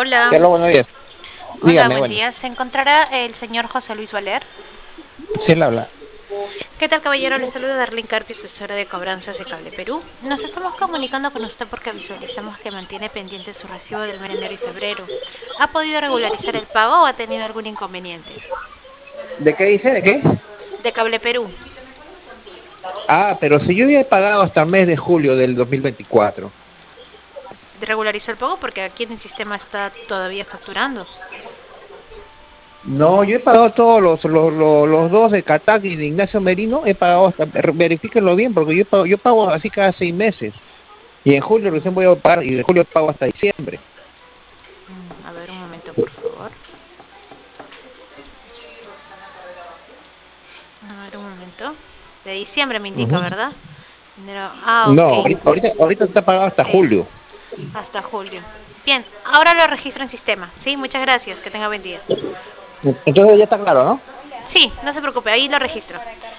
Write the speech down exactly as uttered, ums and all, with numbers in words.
Hola, Hola, buenos días. hola, Dígame, buen bueno, día. ¿Se encontrará el señor José Luis Valer? sí él habla. ¿Qué tal, caballero? Le saluda Darlene Carpio, asesora de cobranzas de Cable Perú. Nos estamos comunicando con usted porque visualizamos que mantiene pendiente su recibo del mes de enero y febrero. ¿Ha podido regularizar el pago o ha tenido algún inconveniente? ¿De qué dice? ¿De qué? De Cable Perú. Ah, pero si yo ya he pagado hasta el mes de julio del dos mil veinticuatro. ¿Regularizó el pago? Porque aquí en el sistema está todavía facturando. No, yo he pagado todos los, los, los, los dos de Catac y de Ignacio Merino, he pagado hasta, verifíquenlo bien, porque yo pago, yo pago así cada seis meses. Y en julio recién voy a pagar, y de julio pago hasta diciembre. Mm, A ver, un momento, por favor. A ver, un momento. De diciembre me indica, Ujú. ¿verdad? Enero. Ah, No, ok. ahorita, ahorita, ahorita está pagado hasta Sí, julio. hasta julio. Bien, ahora lo registro en sistema. Sí, muchas gracias. Que tenga buen día. Entonces ya está claro, ¿no? Sí, no se preocupe, ahí lo registro.